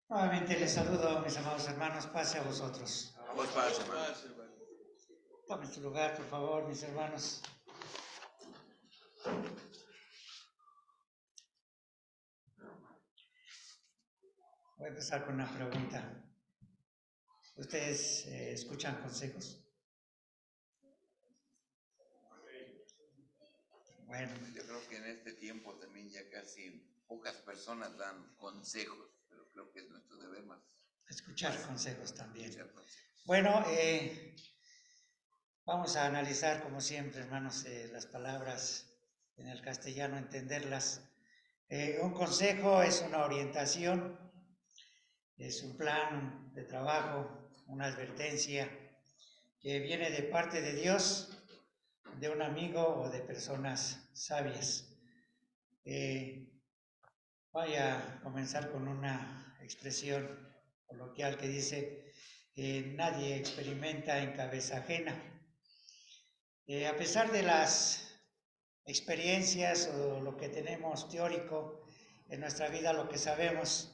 Nuevamente les saludo, mis amados hermanos, pase a vosotros. A vos paz, hermano. Tomen su lugar, por favor, mis hermanos. Voy a empezar con una pregunta. ¿Ustedes escuchan consejos? Bueno, Yo creo que en este tiempo también ya casi pocas personas dan consejos, pero creo que es nuestro deber más. escuchar consejos también. Escuchar consejos. Bueno, vamos a analizar, como siempre, hermanos, las palabras en el castellano, entenderlas. Un consejo es una orientación, es un plan de trabajo, una advertencia que viene de parte de Dios, de un amigo o de personas sabias. Voy a comenzar con una expresión coloquial que dice, nadie experimenta en cabeza ajena. A pesar de las experiencias o lo que tenemos teórico en nuestra vida, lo que sabemos,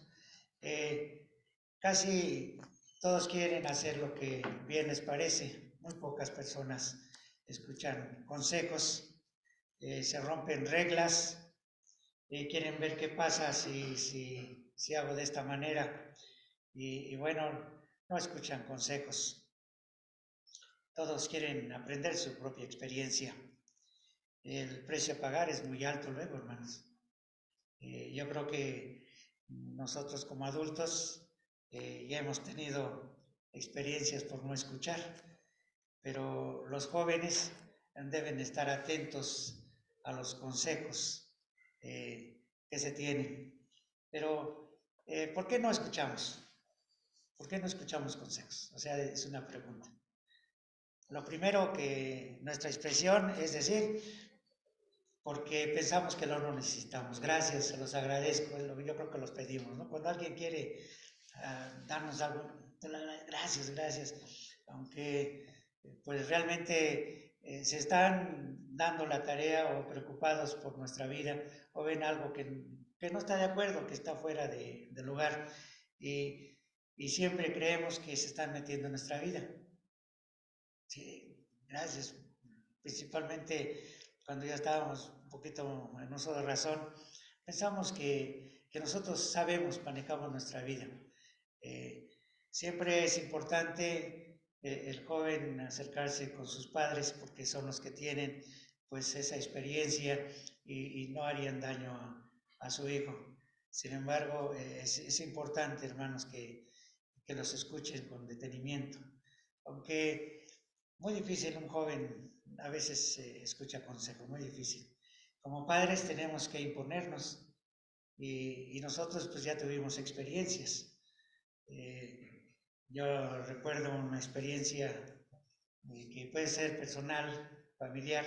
casi todos quieren hacer lo que bien les parece. Muy pocas personas escuchan consejos, se rompen reglas, quieren ver qué pasa si hago de esta manera. Y bueno, no escuchan consejos. Todos quieren aprender su propia experiencia. El precio a pagar es muy alto luego, hermanos. Yo creo que nosotros como adultos ya hemos tenido experiencias por no escuchar, pero los jóvenes deben estar atentos a los consejos que se tienen. Pero, ¿por qué no escuchamos? ¿Por qué no escuchamos consejos? O sea, es una pregunta. Lo primero que nuestra expresión es decir, porque pensamos que no lo necesitamos. Gracias, se los agradezco, yo creo que los pedimos, ¿no? Cuando alguien quiere darnos algo, gracias, aunque pues realmente se están dando la tarea o preocupados por nuestra vida o ven algo que no está de acuerdo, que está fuera de lugar y siempre creemos que se están metiendo en nuestra vida. Sí, gracias. Principalmente cuando ya estábamos un poquito en uso de razón, pensamos que nosotros sabemos, manejamos nuestra vida. Siempre es importante el joven acercarse con sus padres porque son los que tienen pues esa experiencia y no harían daño a su hijo. Sin embargo, es importante, hermanos, que los escuchen con detenimiento. Aunque muy difícil un joven a veces escucha consejos, muy difícil. Como padres tenemos que imponernos y nosotros pues ya tuvimos experiencias. Yo recuerdo una experiencia que puede ser personal, familiar.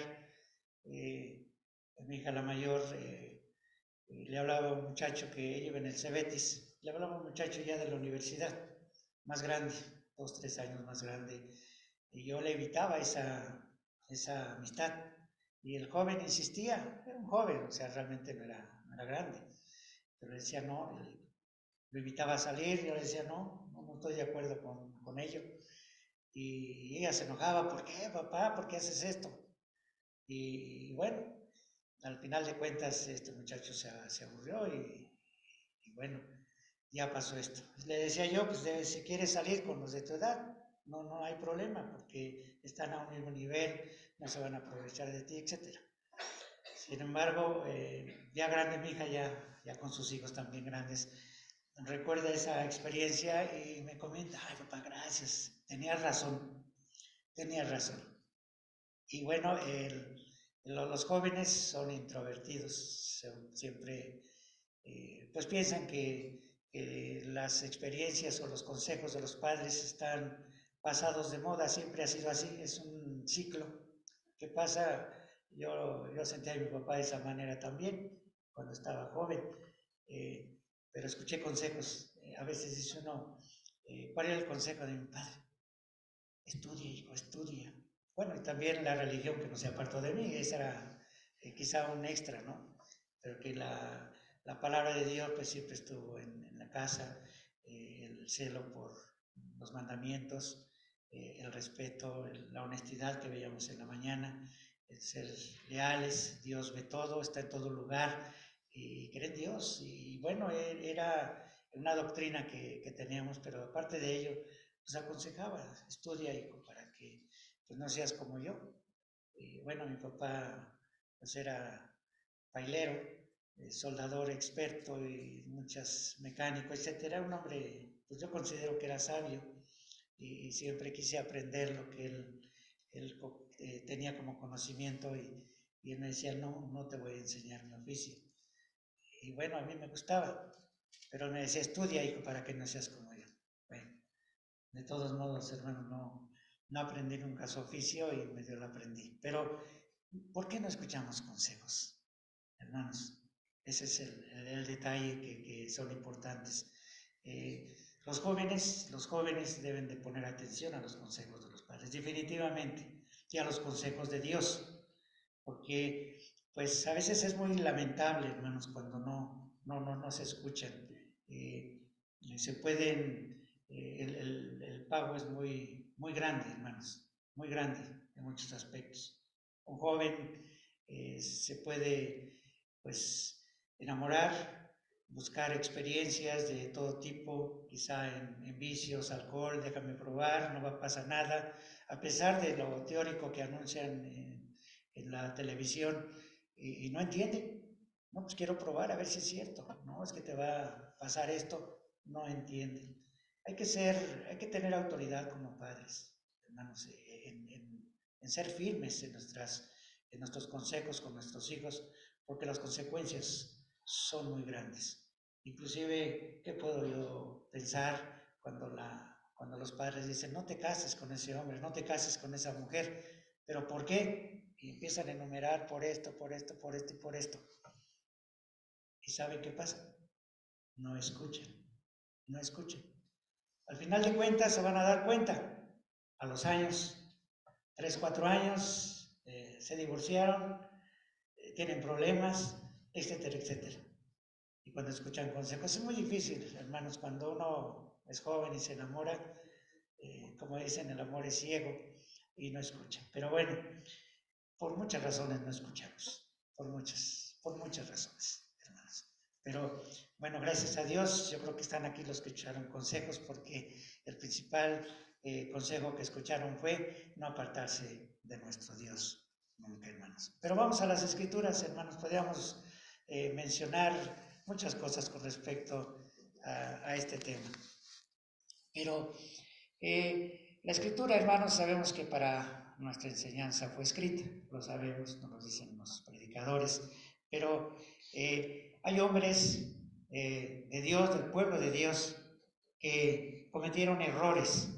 Mi hija la mayor le hablaba a un muchacho que ella iba en el Cebetis, le hablaba a un muchacho ya de la universidad, más grande, 2, 3 años más grande, y yo le evitaba esa amistad. Y el joven insistía, era un joven, o sea, realmente no era grande, pero decía no, lo invitaba a salir, yo le decía no estoy de acuerdo con ello. Y ella se enojaba, ¿por qué, papá? ¿Por qué haces esto? Y bueno, al final de cuentas este muchacho se aburrió y bueno, ya pasó esto. Le decía yo, pues si quieres salir con los de tu edad, no hay problema, porque están a un mismo nivel, no se van a aprovechar de ti, etc. Sin embargo, ya grande mi hija, ya con sus hijos también grandes, recuerda esa experiencia y me comenta, ay papá, gracias, tenía razón. Y bueno, los jóvenes son introvertidos, siempre pues piensan que las experiencias o los consejos de los padres están pasados de moda, siempre ha sido así, es un ciclo que pasa. Yo sentía a mi papá de esa manera también cuando estaba joven, pero escuché consejos. A veces dice uno, ¿cuál era el consejo de mi padre? Estudia, hijo, estudia. Bueno, y también la religión que no se apartó de mí, esa era quizá un extra, ¿no? Pero que la palabra de Dios pues siempre estuvo en la casa. el celo por los mandamientos, el respeto, la honestidad que veíamos en la mañana, el ser leales. Dios ve todo, está en todo lugar y cree en Dios. Y bueno, era una doctrina que teníamos, pero aparte de ello, pues aconsejaba: estudia, hijo, para que pues, no seas como yo. Y bueno, mi papá pues era pailero, soldador experto y muchas mecánico, etcétera. Un hombre, pues yo considero que era sabio y siempre quise aprender lo que él tenía como conocimiento y él me decía: no, no te voy a enseñar mi oficio. Y bueno, a mí me gustaba, pero me decía: estudia, hijo, para que no seas como yo. Bueno, de todos modos, hermano, no aprendí nunca su oficio y medio lo aprendí. Pero, ¿por qué no escuchamos consejos, hermanos? Ese es el detalle que son importantes. Eh, los jóvenes deben de poner atención a los consejos de los padres, definitivamente, y a los consejos de Dios, porque pues a veces es muy lamentable, hermanos, cuando no se escuchan. Se pueden, el pago es muy grande, hermanos, muy grande en muchos aspectos. Un joven se puede, pues, enamorar, buscar experiencias de todo tipo, quizá en vicios, alcohol, déjame probar, no va a pasar nada, a pesar de lo teórico que anuncian en la televisión, y no entienden. No, pues quiero probar a ver si es cierto. No, es que te va a pasar esto. No entienden. Hay que tener autoridad como padres, hermanos, en ser firmes en nuestros consejos con nuestros hijos, porque las consecuencias son muy grandes. Inclusive, ¿qué puedo yo pensar cuando los padres dicen: no te cases con ese hombre, no te cases con esa mujer? ¿Pero por qué? Y empiezan a enumerar: por esto, por esto, por esto y por esto. ¿Y saben qué pasa? No escuchan, no escuchan. Al final de cuentas se van a dar cuenta, a los años, 3, 4 años, se divorciaron, tienen problemas, etcétera, etcétera. Y cuando escuchan consejos, es muy difícil, hermanos, cuando uno es joven y se enamora, como dicen, el amor es ciego y no escucha. Pero bueno, por muchas razones no escuchamos, por muchas razones, hermanos. Pero bueno, gracias a Dios, yo creo que están aquí los que escucharon consejos, porque el principal consejo que escucharon fue no apartarse de nuestro Dios nunca, hermanos. Pero vamos a las Escrituras, hermanos. Podríamos mencionar muchas cosas con respecto a este tema. Pero la Escritura, hermanos, sabemos que para nuestra enseñanza fue escrita, lo sabemos, nos lo dicen los predicadores, pero hay hombres de Dios, del pueblo de Dios, que cometieron errores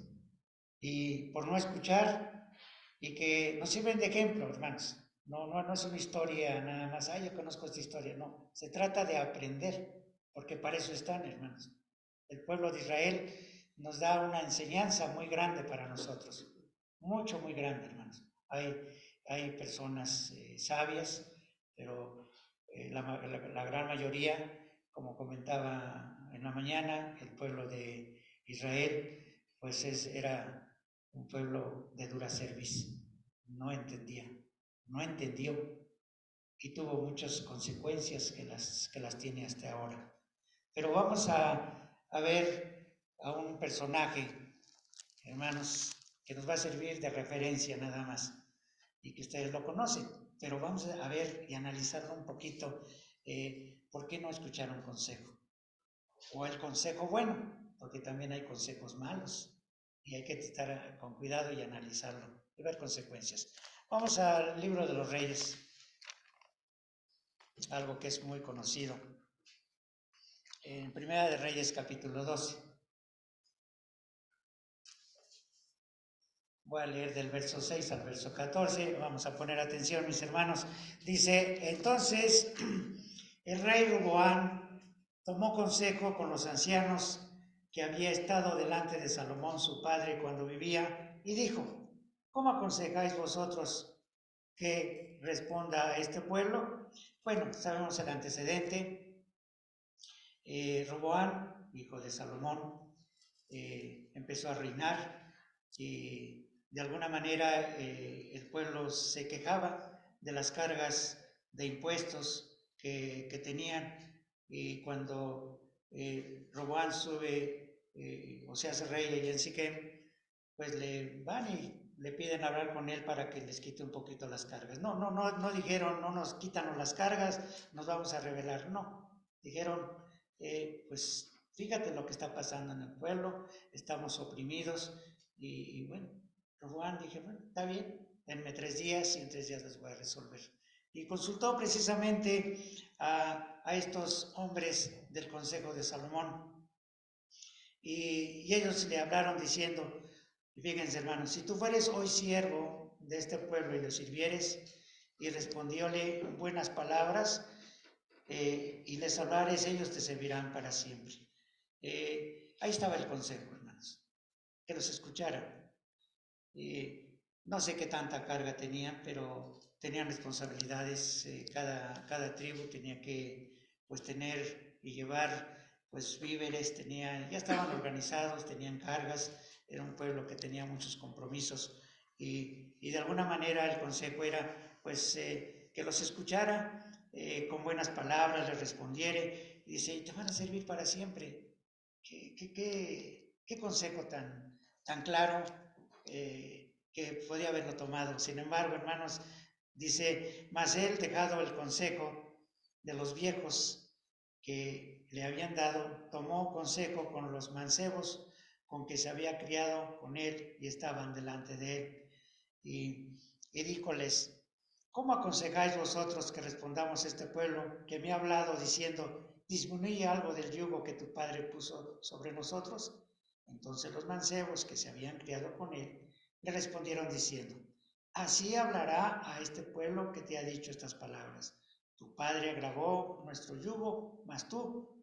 y por no escuchar, y que nos sirven de ejemplo, hermanos. No es una historia nada más: yo conozco esta historia. No, se trata de aprender, porque para eso están, hermanos. El pueblo de Israel nos da una enseñanza muy grande para nosotros, mucho, muy grande, hermanos. Hay personas sabias, pero la gran mayoría, como comentaba en la mañana, el pueblo de Israel, pues era un pueblo de dura cerviz. No entendía, no entendió, y tuvo muchas consecuencias que las tiene hasta ahora. Pero vamos a ver a un personaje, hermanos, que nos va a servir de referencia nada más, y que ustedes lo conocen, pero vamos a ver y analizarlo un poquito. ¿Por qué no escucharon consejo? O el consejo bueno, porque también hay consejos malos, y hay que estar con cuidado y analizarlo y ver consecuencias. Vamos al libro de los Reyes, algo que es muy conocido. En Primera de Reyes, capítulo 12. Voy a leer del verso 6 al verso 14. Vamos a poner atención, mis hermanos. Dice: entonces el rey Roboam tomó consejo con los ancianos que había estado delante de Salomón su padre cuando vivía, y dijo: ¿cómo aconsejáis vosotros que responda a este pueblo? Bueno, sabemos el antecedente. Roboam, hijo de Salomón, empezó a reinar y de alguna manera el pueblo se quejaba de las cargas de impuestos que tenían, y cuando Roboán sube o se hace rey allá en Siquem, pues le van y le piden hablar con él para que les quite un poquito las cargas. No dijeron, no nos quítanos las cargas, nos vamos a rebelar, no. Dijeron, pues fíjate lo que está pasando en el pueblo, estamos oprimidos y bueno, Roboán dije, bueno, está bien, denme 3 días y en 3 días les voy a resolver. Y consultó precisamente a estos hombres del Consejo de Salomón y ellos le hablaron diciendo, fíjense hermanos, si tú fueres hoy siervo de este pueblo y lo sirvieres, y respondióle buenas palabras, y les hablares, ellos te servirán para siempre. Ahí estaba el consejo, hermanos, que los escucharan. No sé qué tanta carga tenían, pero tenían responsabilidades, cada tribu tenía que pues tener y llevar pues víveres, ya estaban organizados, tenían cargas, era un pueblo que tenía muchos compromisos y de alguna manera el consejo era pues que los escuchara con buenas palabras, les respondiere y dice, y te van a servir para siempre. ¿Qué consejo tan claro que podía haberlo tomado? Sin embargo, hermanos, dice, mas él, dejado el consejo de los viejos que le habían dado, tomó consejo con los mancebos con que se había criado con él y estaban delante de él. Y díjoles, ¿cómo aconsejáis vosotros que respondamos a este pueblo que me ha hablado diciendo, disminuye algo del yugo que tu padre puso sobre nosotros? Entonces los mancebos que se habían criado con él le respondieron diciendo, así hablará a este pueblo que te ha dicho estas palabras. Tu padre agravó nuestro yugo, mas tú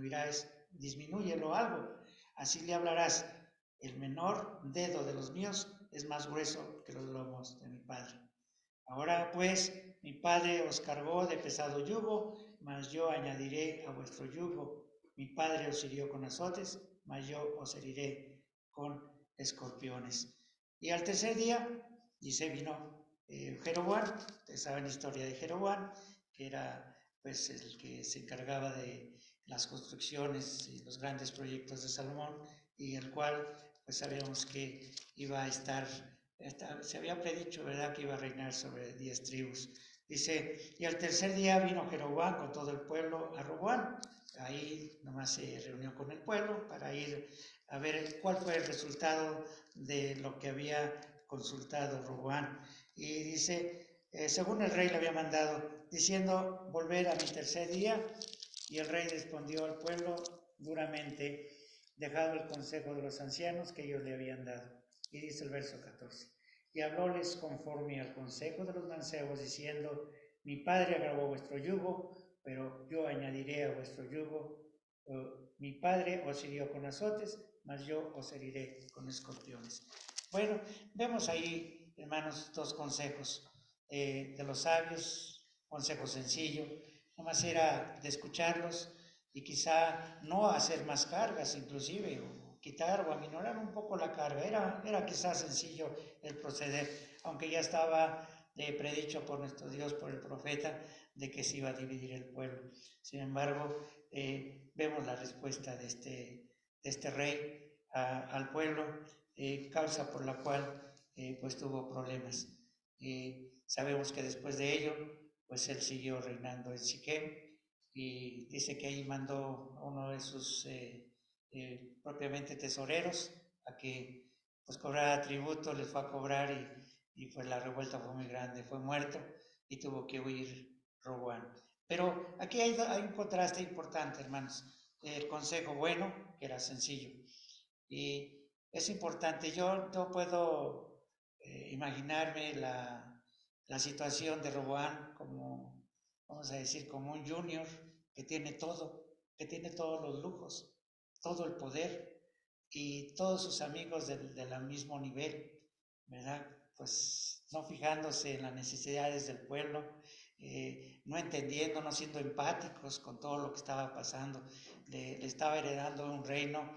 disminúyelo algo. Así le hablarás, el menor dedo de los míos es más grueso que los lomos de mi padre. Ahora pues, mi padre os cargó de pesado yugo, mas yo añadiré a vuestro yugo. Mi padre os hirió con azotes, mas yo os heriré con escorpiones. Y al tercer día, dice, vino Jeroboam. Ustedes saben la historia de Jeroboam, que era pues el que se encargaba de las construcciones y los grandes proyectos de Salomón, y el cual pues sabíamos que iba a estar, se había predicho, ¿verdad?, que iba a reinar sobre 10 tribus. Dice, y al tercer día vino Jeroboam con todo el pueblo a Roboam. Ahí nomás se reunió con el pueblo para ir a ver cuál fue el resultado de lo que había consultado Roboam. Y dice, según el rey le había mandado, diciendo, volver a mi tercer día. Y el rey respondió al pueblo duramente, dejado el consejo de los ancianos que ellos le habían dado. Y dice el verso 14, y hablóles conforme al consejo de los mancebos, diciendo, mi padre agravó vuestro yugo, pero yo añadiré a vuestro yugo. Mi padre os hirió con azotes, mas yo os heriré con escorpiones. Bueno, vemos ahí, hermanos, 2 consejos de los sabios, consejo sencillo, nomás era de escucharlos y quizá no hacer más cargas inclusive, o quitar o aminorar un poco la carga. Era quizás sencillo el proceder, aunque ya estaba predicho por nuestro Dios, por el profeta, de que se iba a dividir el pueblo. Sin embargo, vemos la respuesta de este rey al pueblo, causa por la cual pues tuvo problemas. Sabemos que después de ello, pues él siguió reinando en Siquem, y dice que ahí mandó a uno de sus propiamente tesoreros a que pues cobrara tributo, les fue a cobrar y pues la revuelta fue muy grande, fue muerto y tuvo que huir Roboam. Pero aquí hay un contraste importante, hermanos. El consejo bueno, que era sencillo, y es importante. Yo puedo imaginarme la situación de Roboam como, vamos a decir, como un junior que tiene todo, que tiene todos los lujos, todo el poder y todos sus amigos del mismo nivel, ¿verdad? Pues no fijándose en las necesidades del pueblo, no entendiendo, no siendo empáticos con todo lo que estaba pasando. Le estaba heredando un reino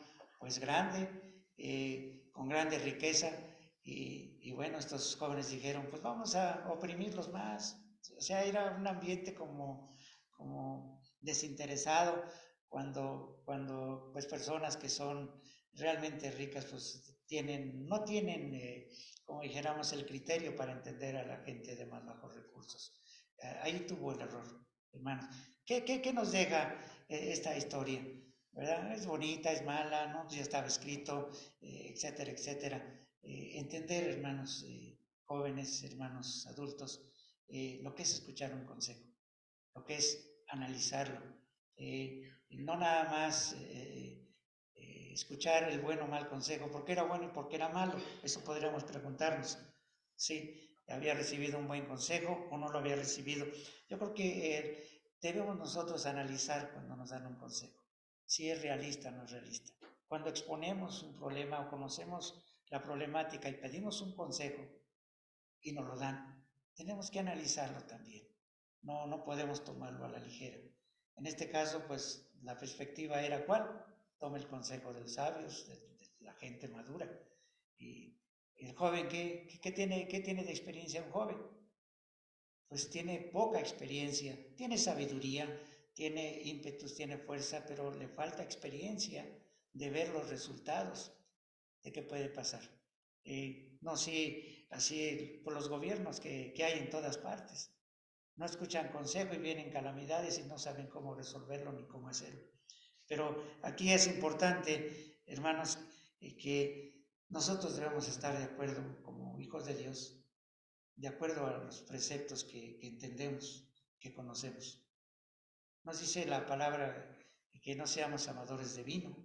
pues grande, con grande riqueza, y bueno, estos jóvenes dijeron, pues vamos a oprimirlos más. O sea, era un ambiente como desinteresado, cuando pues personas que son realmente ricas, pues no tienen, como dijéramos, el criterio para entender a la gente de más bajos recursos. Ahí tuvo el error, hermanos. ¿Qué nos deja esta historia? ¿Verdad? Es bonita, es mala, ¿no? Ya estaba escrito, etcétera, etcétera. Entender, hermanos jóvenes, hermanos adultos, lo que es escuchar un consejo, lo que es analizarlo. No nada más escuchar el bueno o mal consejo, por qué era bueno y por qué era malo, eso podríamos preguntarnos. Sí, había recibido un buen consejo o no lo había recibido. Yo creo que debemos nosotros analizar cuando nos dan un consejo, si es realista o no es realista. Cuando exponemos un problema o conocemos la problemática y pedimos un consejo y nos lo dan, tenemos que analizarlo también. No podemos tomarlo a la ligera. En este caso, pues la perspectiva era ¿cuál? Tome el consejo de los sabios, de la gente madura. Y el joven, ¿qué tiene de experiencia un joven? Pues tiene poca experiencia, tiene sabiduría, tiene ímpetus, tiene fuerza, pero le falta experiencia de ver los resultados de qué puede pasar. No así por los gobiernos que hay en todas partes. No escuchan consejo y vienen calamidades y no saben cómo resolverlo ni cómo hacerlo. Pero aquí es importante, hermanos, que nosotros debemos estar de acuerdo como hijos de Dios, de acuerdo a los preceptos que entendemos, que conocemos. Nos dice la palabra que no seamos amadores de vino.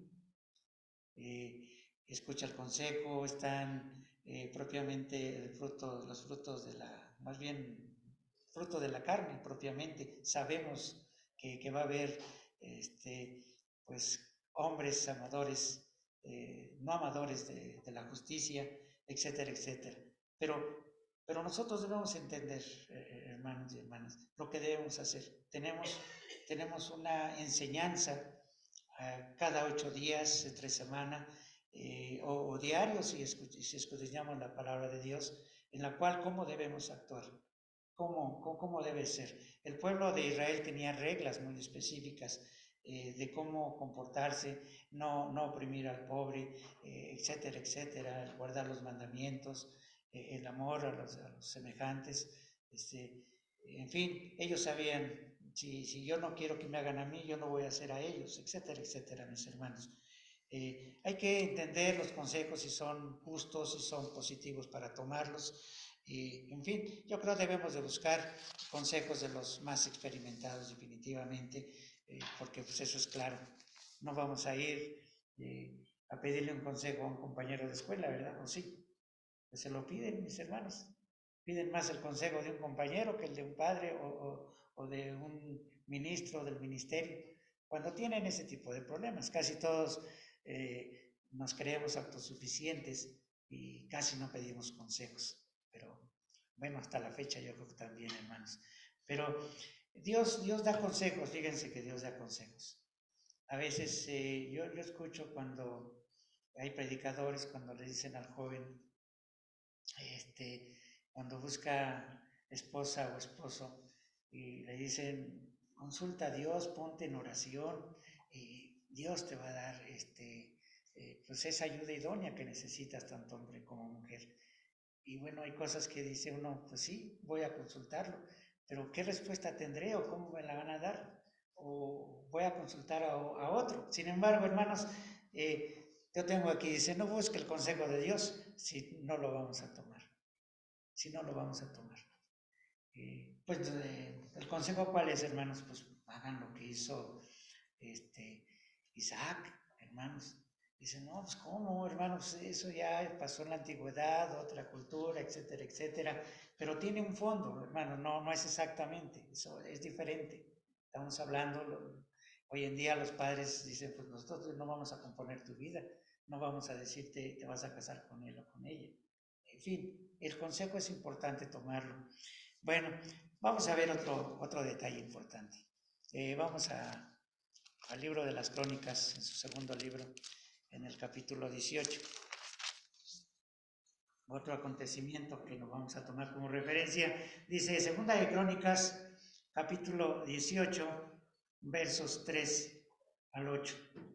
Escucha el consejo, están propiamente los frutos de más bien, fruto de la carne propiamente. Sabemos que va a haber, pues, hombres amadores, no amadores de la justicia, etcétera, etcétera. Pero nosotros debemos entender, hermanos y hermanas, lo que debemos hacer. Tenemos una enseñanza cada 8 días, entre semana, o diarios, si escudriñamos la palabra de Dios, en la cual cómo debemos actuar, cómo debe ser. El pueblo de Israel tenía reglas muy específicas de cómo comportarse, no oprimir al pobre, etcétera, etcétera, guardar los mandamientos, el amor a los semejantes, en fin, ellos sabían, si yo no quiero que me hagan a mí, yo no voy a hacer a ellos, etcétera, etcétera, mis hermanos. Hay que entender los consejos si son justos, si son positivos para tomarlos. En fin, yo creo que debemos de buscar consejos de los más experimentados definitivamente, porque pues eso es claro. No vamos a ir a pedirle un consejo a un compañero de escuela, ¿verdad? ¿O sí? Pues se lo piden, mis hermanos. Piden más el consejo de un compañero que el de un padre o de un ministro del ministerio. Cuando tienen ese tipo de problemas, casi todos nos creemos autosuficientes y casi no pedimos consejos. Pero bueno, hasta la fecha yo creo que también, hermanos. Pero Dios da consejos, fíjense que Dios da consejos. A veces yo escucho cuando hay predicadores, cuando le dicen al joven, cuando busca esposa o esposo y le dicen, consulta a Dios, ponte en oración y Dios te va a dar pues esa ayuda idónea que necesitas tanto hombre como mujer. Y bueno, hay cosas que dice uno, pues sí, voy a consultarlo, pero ¿qué respuesta tendré o cómo me la van a dar? O voy a consultar a otro. Sin embargo, hermanos, yo tengo aquí, dice, no busque el consejo de Dios si no lo vamos a tomar. Si no lo vamos a tomar. Pues el consejo cuál es, hermanos, pues hagan lo que hizo Isaac, hermanos. Dicen, no, pues cómo, hermanos, eso ya pasó en la antigüedad, otra cultura, etcétera, etcétera. Pero tiene un fondo, hermanos, no es exactamente, eso es diferente. Estamos hablando, hoy en día los padres dicen, pues nosotros no vamos a componer tu vida, no vamos a decirte te vas a casar con él o con ella. En fin, el consejo es importante tomarlo. Bueno, vamos a ver otro detalle importante. Vamos al libro de las Crónicas, en su segundo libro, en el capítulo 18. Otro acontecimiento que nos vamos a tomar como referencia, dice Segunda de Crónicas, capítulo 18, versos 3 al 8.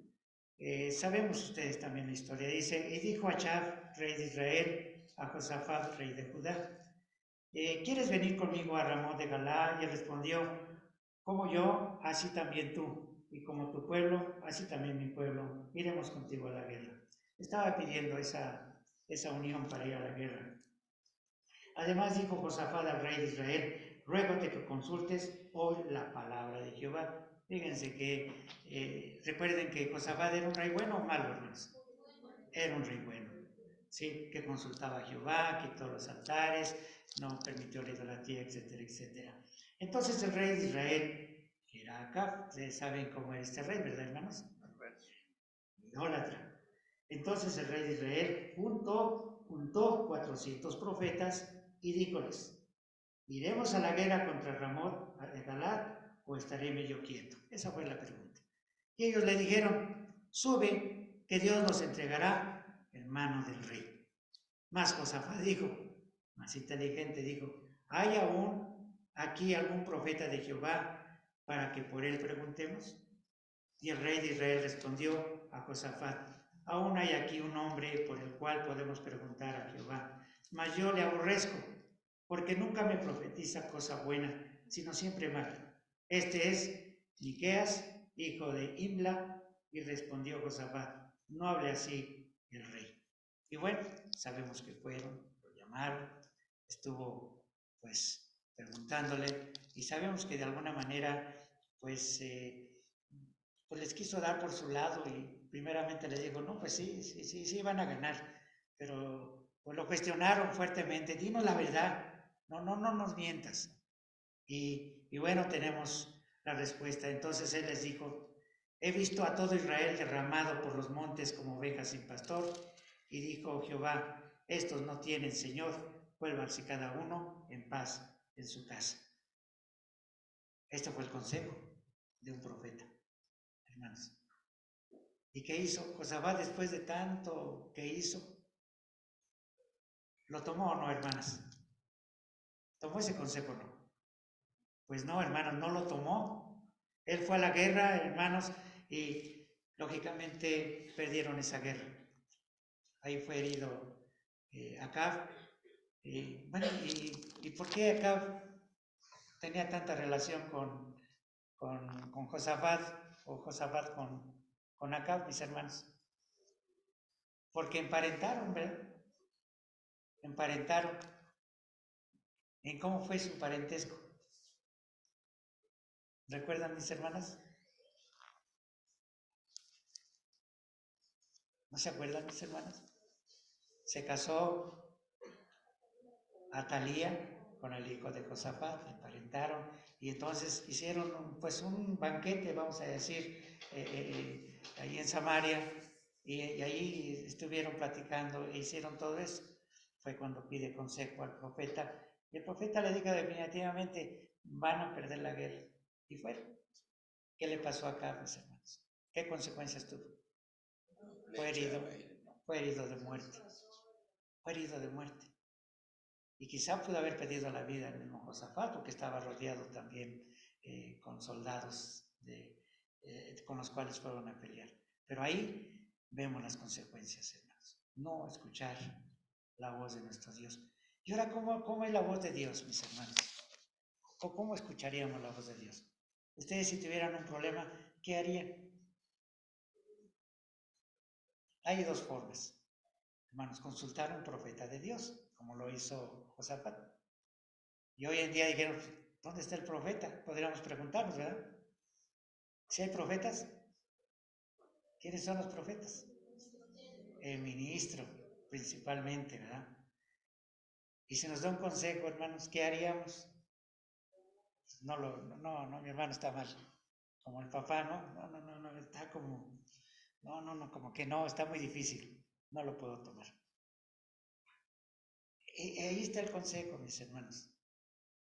Sabemos ustedes también la historia. Dice, y dijo Achab, rey de Israel, a Josafat, rey de Judá, ¿quieres venir conmigo a Ramón de Galaad? Y él respondió, como yo, así también tú, y como tu pueblo, así también mi pueblo, iremos contigo a la guerra. Estaba pidiendo esa unión para ir a la guerra. Además dijo Josafat al rey de Israel, ruégote que consultes hoy la palabra de Jehová. Fíjense que recuerden que Josafat era un rey bueno o malo, hermanos. Era un rey bueno, ¿sí? Que consultaba a Jehová, quitó los altares, no permitió la idolatría, etcétera, etcétera. Entonces el rey de Israel, que era Acab, ustedes saben cómo era este rey, ¿verdad, hermanos? Idólatra. Entonces el rey de Israel juntó 400 profetas y díjoles, ¿iremos a la guerra contra Ramón de Galaad o estaré yo quieto? Esa fue la pregunta. Y ellos le dijeron, sube, que Dios nos entregará en mano del rey. Mas Josafat dijo, más inteligente dijo, ¿hay aún aquí algún profeta de Jehová para que por él preguntemos? Y el rey de Israel respondió a Josafat, aún hay aquí un hombre por el cual podemos preguntar a Jehová, mas yo le aborrezco, porque nunca me profetiza cosa buena, sino siempre mala. Este es Miqueas, hijo de Imla, y respondió Josafat, no hable así el rey. Y bueno, sabemos que fueron, lo llamaron, estuvo pues preguntándole, y sabemos que de alguna manera pues les quiso dar por su lado y primeramente les dijo, no, pues sí, van a ganar, pero pues lo cuestionaron fuertemente, dinos la verdad, no nos mientas. Y bueno, tenemos la respuesta. Entonces él les dijo, he visto a todo Israel derramado por los montes como ovejas sin pastor, y dijo Jehová, estos no tienen Señor, vuélvanse cada uno en paz en su casa. Este fue el consejo de un profeta, hermanos. ¿Y qué hizo? Josafat después de tanto que hizo, ¿lo tomó o no, hermanas? ¿Tomó ese consejo o no? Pues no, hermanos, no lo tomó. Él fue a la guerra, hermanos, y lógicamente perdieron esa guerra. Ahí fue herido Acab. Bueno, ¿y por qué Acab tenía tanta relación con Josafat o Josafat con Acab, mis hermanos? Porque emparentaron, ¿verdad? Emparentaron. ¿En cómo fue su parentesco? ¿Recuerdan, mis hermanas? ¿No se acuerdan, mis hermanas? Se casó Atalía con el hijo de Josafat, emparentaron, y entonces hicieron pues un banquete, vamos a decir, ahí en Samaria, y ahí estuvieron platicando e hicieron todo eso. Fue cuando pide consejo al profeta, y el profeta le dijo definitivamente, van a perder la guerra. Y fueron. ¿Qué le pasó acá, mis hermanos? ¿Qué consecuencias tuvo? Fue herido de muerte. Fue herido de muerte. Y quizá pudo haber perdido la vida el mismo Josafat, porque estaba rodeado también con soldados con los cuales fueron a pelear. Pero ahí vemos las consecuencias, hermanos. No escuchar la voz de nuestro Dios. Y ahora, ¿cómo es la voz de Dios, mis hermanos? ¿O cómo escucharíamos la voz de Dios? Ustedes, si tuvieran un problema, ¿qué harían? Hay dos formas, hermanos: consultar a un profeta de Dios, como lo hizo Josafat. Y hoy en día dijeron, ¿dónde está el profeta? Podríamos preguntarnos, ¿verdad? Si hay profetas, ¿quiénes son los profetas? El ministro, principalmente, ¿verdad? Y si nos da un consejo, hermanos, ¿qué haríamos? No, mi hermano está mal. Como el papá, no, está como, como que no, está muy difícil. No lo puedo tomar. Y ahí está el consejo, mis hermanos.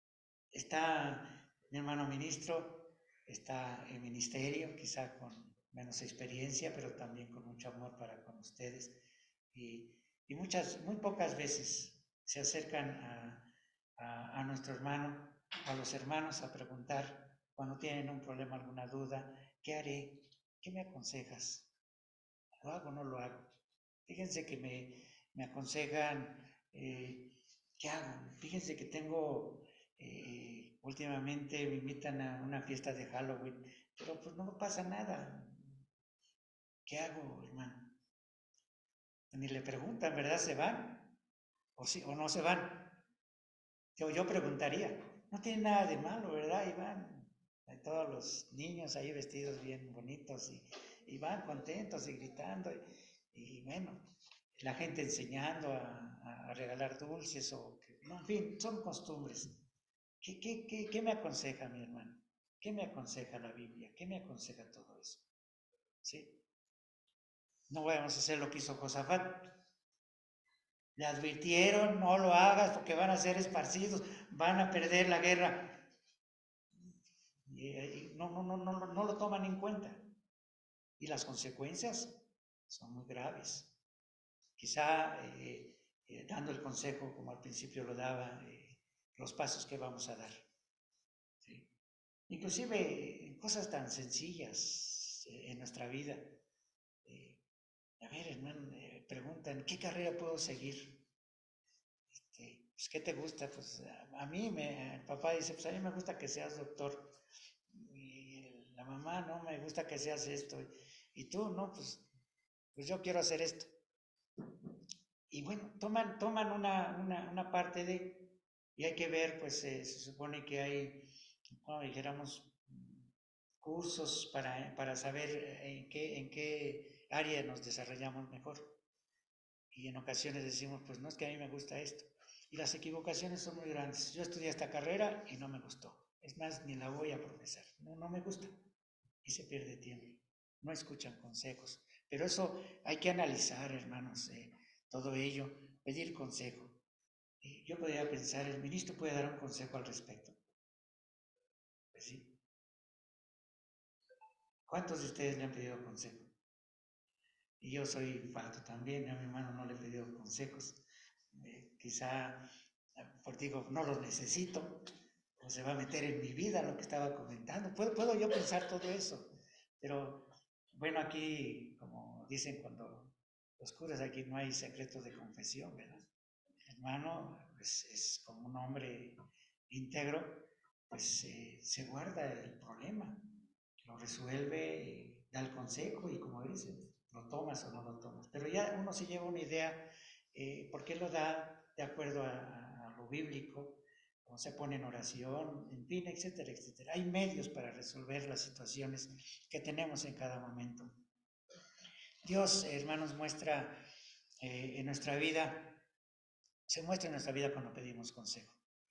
Está mi hermano ministro, está el ministerio, quizá con menos experiencia, pero también con mucho amor para con ustedes. Y muy pocas veces se acercan a nuestro hermano, a los hermanos, a preguntar cuando tienen un problema, alguna duda, ¿qué haré? ¿Qué me aconsejas? ¿Lo hago o no lo hago? Fíjense que me aconsejan, ¿qué hago? Fíjense que últimamente me invitan a una fiesta de Halloween, pero pues no pasa nada. ¿Qué hago, hermano? Ni le preguntan, ¿verdad? ¿Se van? ¿O sí, o no se van? Yo preguntaría, no tiene nada de malo, ¿verdad? Y van todos los niños ahí vestidos bien bonitos y van contentos y gritando y bueno, la gente enseñando a regalar dulces no, en fin, son costumbres. ¿Qué me aconseja mi hermano? ¿Qué me aconseja la Biblia? ¿Qué me aconseja todo eso? ¿Sí? No vamos a hacer lo que hizo Josafat. Le advirtieron, no lo hagas porque van a ser esparcidos, van a perder la guerra. Y no lo toman en cuenta. Y las consecuencias son muy graves. Quizá dando el consejo, como al principio lo daba, los pasos que vamos a dar. ¿Sí? Inclusive cosas tan sencillas en nuestra vida. A ver, hermano, preguntan, ¿qué carrera puedo seguir? Pues, ¿qué te gusta? Pues a mí, el papá dice, pues a mí me gusta que seas doctor. Y la mamá, no, me gusta que seas esto. Y tú, no, pues yo quiero hacer esto. Y bueno, toman una parte y hay que ver, pues se supone que hay, como dijéramos, cursos para saber en qué área nos desarrollamos mejor. Y en ocasiones decimos, pues no es que a mí me gusta esto. Y las equivocaciones son muy grandes. Yo estudié esta carrera y no me gustó. Es más, ni la voy a profesar. No me gusta. Y se pierde tiempo. No escuchan consejos. Pero eso hay que analizar, hermanos, todo ello, pedir consejo. Yo podría pensar, el ministro puede dar un consejo al respecto. Pues sí. ¿Cuántos de ustedes le han pedido consejo? Y yo soy falto también, a mi hermano no le he pedido consejos. Quizá, por digo, no los necesito, o se va a meter en mi vida lo que estaba comentando. Puedo yo pensar todo eso, pero bueno, aquí, como dicen cuando los curas, aquí no hay secretos de confesión, ¿verdad? El hermano, pues es como un hombre íntegro, pues se guarda el problema, lo resuelve, da el consejo y como dices, lo tomas o no lo tomas. Pero ya uno se lleva una idea, porque lo da de acuerdo a lo bíblico, o se pone en oración, en fin, etcétera, etcétera. Hay medios para resolver las situaciones que tenemos en cada momento. Dios, hermanos, muestra en nuestra vida, se muestra en nuestra vida cuando pedimos consejo.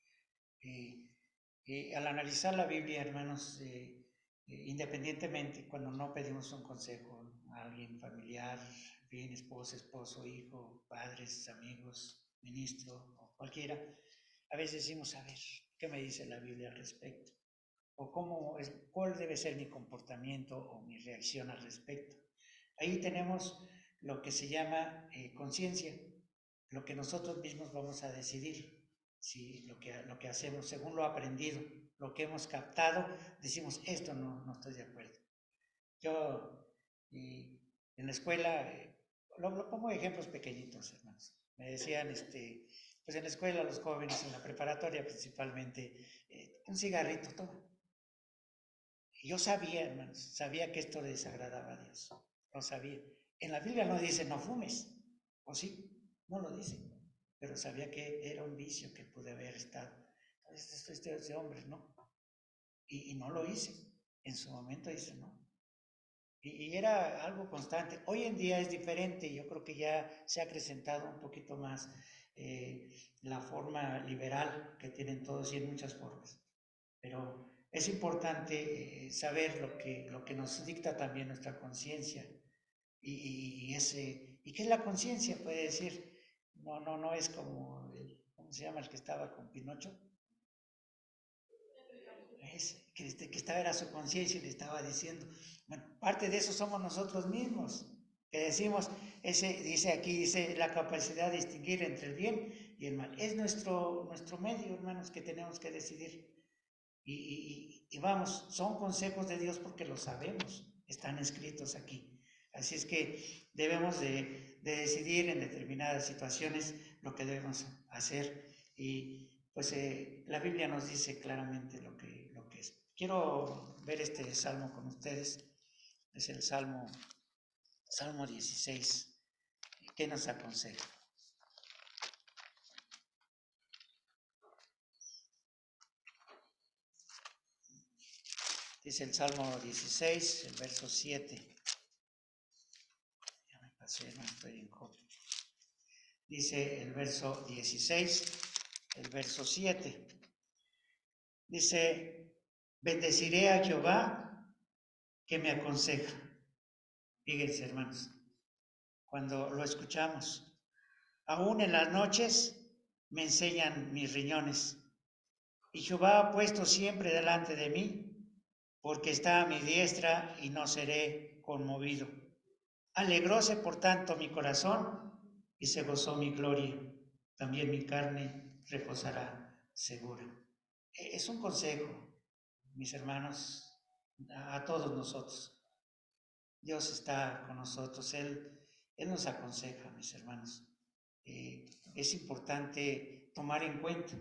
Al analizar la Biblia, hermanos, independientemente, cuando no pedimos un consejo a alguien familiar, bien, esposo, hijo, padres, amigos, ministro o cualquiera, a veces decimos, a ver, ¿qué me dice la Biblia al respecto? O cuál debe ser mi comportamiento o mi reacción al respecto. Ahí tenemos lo que se llama conciencia, lo que nosotros mismos vamos a decidir, si lo que hacemos según lo aprendido, lo que hemos captado, decimos, esto no estoy de acuerdo. Yo en la escuela, lo pongo ejemplos pequeñitos, hermanos. Me decían, pues en la escuela los jóvenes, en la preparatoria principalmente, un cigarrito, toma. Y yo sabía, hermanos, sabía que esto le desagradaba a Dios. Lo sabía. En la Biblia no dice no fumes, ¿o sí? No lo dice. Pero sabía que era un vicio que pude haber estado. Entonces, este hombre, ¿no? Y no lo hice. En su momento dice, no. Y era algo constante. Hoy en día es diferente. Yo creo que ya se ha acrecentado un poquito más la forma liberal que tienen todos y en muchas formas. Pero es importante saber lo que nos dicta también nuestra conciencia. ¿Y qué es la conciencia? Puede decir, no es como ¿cómo se llama el que estaba con Pinocho? que estaba era su conciencia y le estaba diciendo. Bueno, parte de eso somos nosotros mismos, que decimos, dice la capacidad de distinguir entre el bien y el mal. Es nuestro medio, hermanos, que tenemos que decidir. Y vamos, son consejos de Dios porque lo sabemos, están escritos aquí. Así es que debemos de decidir en determinadas situaciones lo que debemos hacer. Y pues la Biblia nos dice claramente lo que es. Quiero ver este salmo con ustedes. Es el Salmo 16. ¿Qué nos aconseja? Dice el Salmo 16, el verso 7. Ya me pasé, no estoy en copia. Dice el verso 16, el verso 7. Dice, bendeciré a Jehová que me aconseja. Fíjense, hermanos, cuando lo escuchamos, aún en las noches me enseñan mis riñones. Y Jehová ha puesto siempre delante de mí, porque está a mi diestra y no seré conmovido. Alegróse por tanto mi corazón y se gozó mi gloria. También mi carne reposará segura. Es un consejo, mis hermanos, a todos nosotros. Dios está con nosotros, Él nos aconseja, mis hermanos. Es importante tomar en cuenta.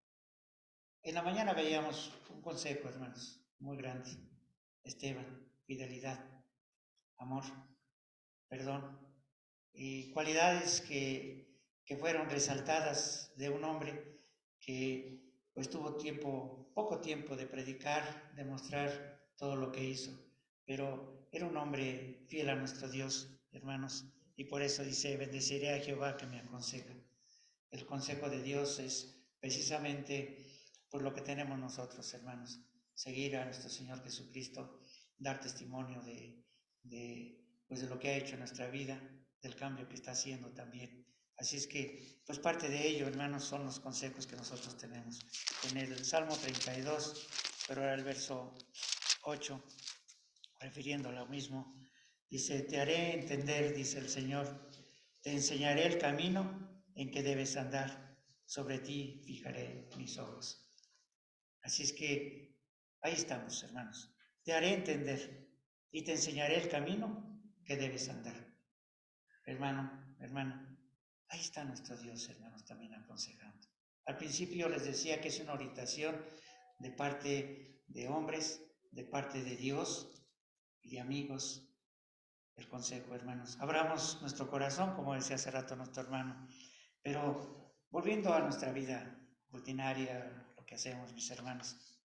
En la mañana veíamos un consejo, hermanos, muy grande. Esteban, fidelidad, amor, perdón, y cualidades que fueron resaltadas de un hombre que pues tuvo poco tiempo de predicar, de mostrar todo lo que hizo, pero era un hombre fiel a nuestro Dios, hermanos, y por eso dice, bendeciré a Jehová que me aconseja. El consejo de Dios es precisamente por lo que tenemos nosotros, hermanos, seguir a nuestro Señor Jesucristo, dar testimonio pues de lo que ha hecho en nuestra vida, del cambio que está haciendo también. Así es que, pues parte de ello, hermanos, son los consejos que nosotros tenemos. En el Salmo 32, pero ahora el verso 8, refiriendo a lo mismo, dice, te haré entender, dice el Señor, te enseñaré el camino en que debes andar, sobre ti fijaré mis ojos. Así es que ahí estamos, hermanos. Te haré entender y te enseñaré el camino que debes andar. Hermano, hermana, ahí está nuestro Dios, hermanos, también aconsejando. Al principio les decía que es una orientación de parte de hombres, de parte de Dios y de amigos. El consejo, hermanos. Abramos nuestro corazón, como decía hace rato nuestro hermano. Pero volviendo a nuestra vida rutinaria, lo que hacemos, mis hermanos,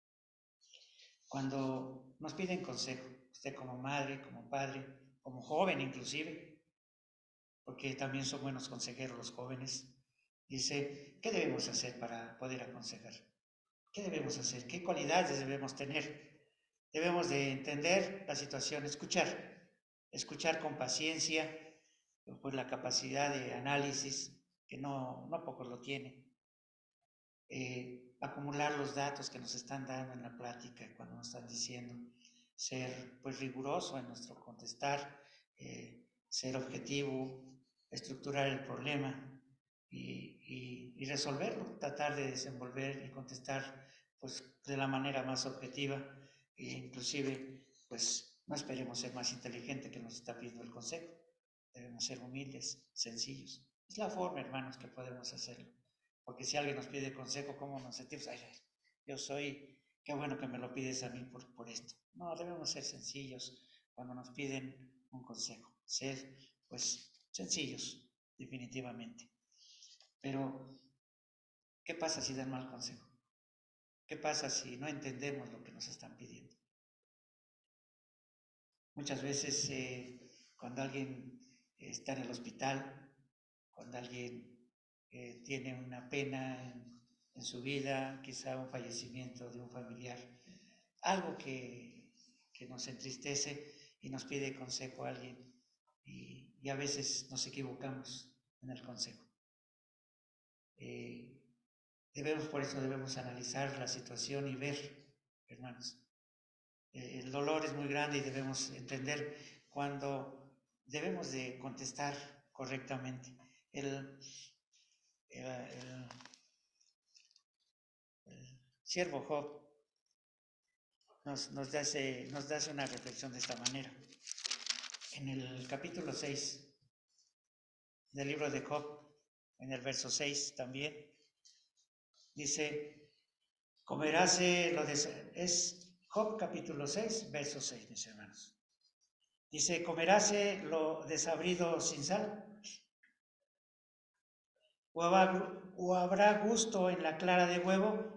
cuando nos piden consejo, usted como madre, como padre, como joven inclusive, porque también son buenos consejeros los jóvenes, dice, ¿qué debemos hacer para poder aconsejar? ¿Qué debemos hacer? ¿Qué cualidades debemos tener? Debemos de entender la situación, escuchar con paciencia, pues la capacidad de análisis, que no pocos lo tienen, acumular los datos que nos están dando en la plática cuando nos están diciendo, ser pues riguroso en nuestro contestar, ser objetivo, estructurar el problema y resolverlo, tratar de desenvolver y contestar pues de la manera más objetiva e inclusive pues no esperemos ser más inteligente que nos está pidiendo el consejo, debemos ser humildes, sencillos. Es la forma, hermanos, que podemos hacerlo. Porque si alguien nos pide consejo, ¿cómo nos sentimos? Ay, yo soy, qué bueno que me lo pides a mí por esto. No, debemos ser sencillos cuando nos piden un consejo. Ser, pues, sencillos, definitivamente. Pero, ¿qué pasa si dan mal consejo? ¿Qué pasa si no entendemos lo que nos están pidiendo? Muchas veces, cuando alguien está en el hospital, cuando alguien tiene una pena en su vida, quizá un fallecimiento de un familiar, algo que nos entristece y nos pide consejo a alguien y a veces nos equivocamos en el consejo. Por eso debemos analizar la situación y ver, hermanos, el dolor es muy grande y debemos entender cuando debemos de contestar correctamente. El siervo Job nos hace una reflexión de esta manera. En el capítulo 6 del libro de Job, en el verso 6 también, dice, es Job capítulo 6, verso 6, mis hermanos. Dice, ¿comeráse lo desabrido sin sal? ¿O habrá gusto en la clara de huevo?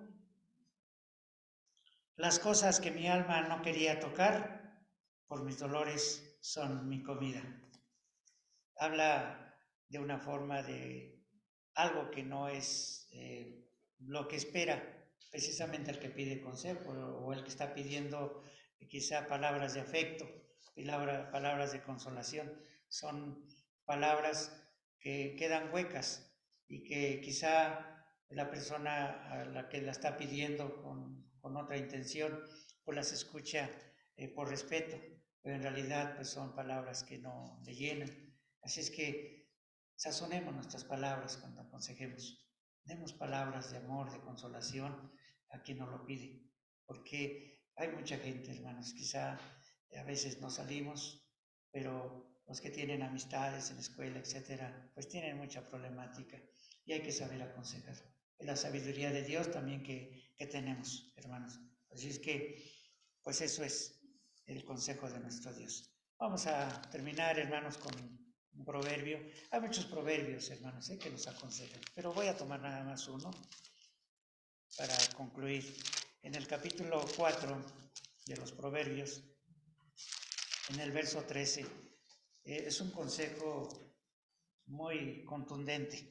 Las cosas que mi alma no quería tocar, por mis dolores son mi comida. Habla de una forma de algo que no es lo que espera precisamente el que pide consejo o el que está pidiendo quizá palabras de afecto, palabras de consolación. Son palabras que quedan huecas y que quizá la persona a la que la está pidiendo con otra intención, pues las escucha por respeto, pero en realidad pues son palabras que no le llenan. Así es que sazonemos nuestras palabras cuando aconsejemos. Demos palabras de amor, de consolación a quien nos lo pide. Porque hay mucha gente, hermanos, quizá a veces no salimos, pero los que tienen amistades en la escuela, etcétera, pues tienen mucha problemática y hay que saber aconsejar. Es la sabiduría de Dios también que tenemos, hermanos. Así es que, pues eso es el consejo de nuestro Dios. Vamos a terminar, hermanos, con un proverbio. Hay muchos proverbios, hermanos, que nos aconsejan, pero voy a tomar nada más uno para concluir. En el capítulo 4 de los proverbios, en el verso 13, es un consejo muy contundente.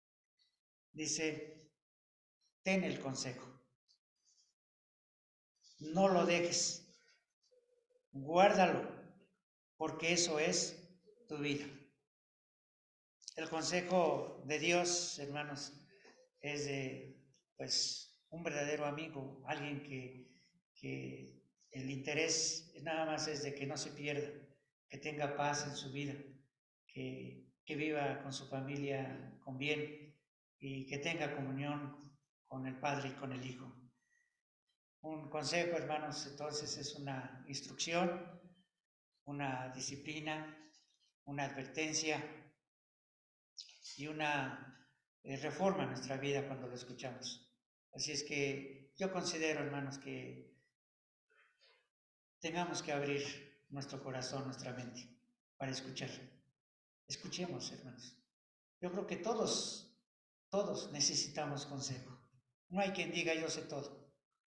Dice, ten el consejo, no lo dejes, guárdalo, porque eso es tu vida. El consejo de Dios, hermanos, es de, pues, un verdadero amigo, alguien que el interés nada más es de que no se pierda, que tenga paz en su vida, que viva con su familia con bien y que tenga comunión con el Padre y con el Hijo. Un consejo, hermanos, entonces es una instrucción, una disciplina, una advertencia y una reforma en nuestra vida cuando lo escuchamos. Así es que yo considero, hermanos, que tengamos que abrir nuestro corazón, nuestra mente, para escuchar. Escuchemos, hermanos. Yo creo que todos necesitamos consejo. No hay quien diga yo sé todo.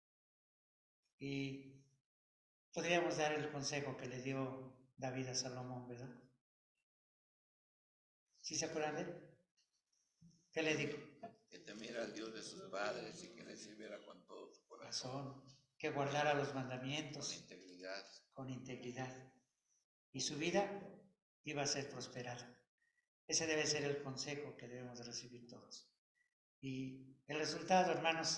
Y podríamos dar el consejo que le dio David a Salomón, ¿verdad? ¿Sí se acuerdan de él? ¿Qué le dijo? Que temiera al Dios de sus padres y que le sirviera con todo su corazón. Que guardara los mandamientos. Con integridad. Y su vida iba a ser prosperada. Ese debe ser el consejo que debemos de recibir todos. Y el resultado, hermanos,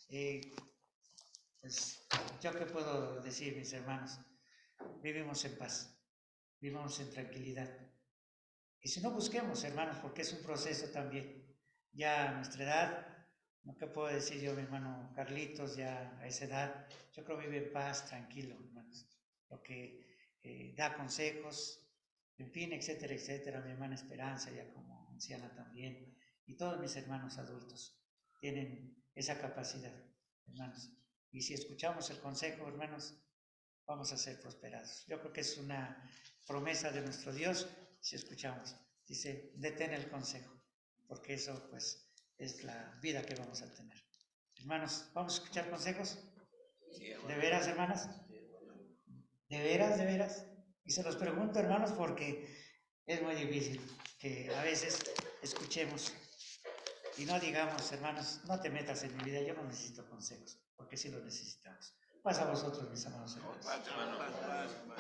pues yo qué puedo decir, mis hermanos, vivimos en paz, vivimos en tranquilidad. Y si no busquemos, hermanos, porque es un proceso también. Ya a nuestra edad, ¿no? ¿Qué puedo decir yo, mi hermano Carlitos, ya a esa edad? Yo creo que vive en paz, tranquilo, hermanos. Lo que da consejos, en fin, etcétera, etcétera. Mi hermana Esperanza, ya como anciana también. Y todos mis hermanos adultos tienen esa capacidad, hermanos. Y si escuchamos el consejo, hermanos, vamos a ser prosperados. Yo creo que es una promesa de nuestro Dios si escuchamos. Dice, detén el consejo, porque eso pues es la vida que vamos a tener. Hermanos, ¿vamos a escuchar consejos? ¿De veras, hermanas? ¿De veras, de veras? Y se los pregunto, hermanos, porque es muy difícil que a veces escuchemos y no digamos, hermanos, no te metas en mi vida, yo no necesito consejos, porque sí los necesitamos. Pasa a vosotros, mis amados hermanos.